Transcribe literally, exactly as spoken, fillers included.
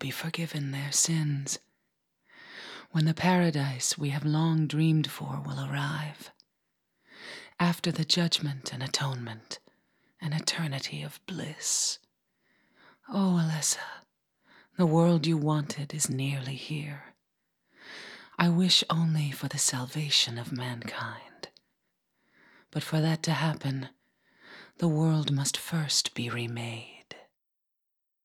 be forgiven their sins, when the paradise we have long dreamed for will arrive, after the judgment and atonement, an eternity of bliss. Oh, Alessa, the world you wanted is nearly here. I wish only for the salvation of mankind. But for that to happen, the world must first be remade.